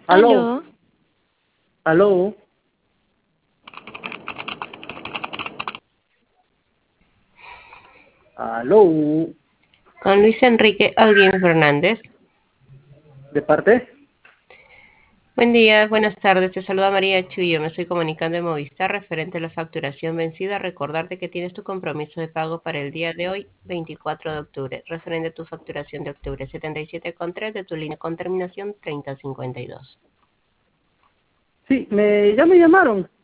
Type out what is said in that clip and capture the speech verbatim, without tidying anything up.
Aló, Aló, aló, aló, con Luis Enrique Alguín Fernández. ¿de parte? Buen día, buenas tardes. Te saluda María Chuyo. Me estoy comunicando de Movistar referente a la facturación vencida. Recordarte que tienes tu compromiso de pago para el día de hoy, veinticuatro de octubre, referente a tu facturación de octubre, setenta y siete coma tres de tu línea con terminación treinta cincuenta y dos. Sí, me, ya me llamaron.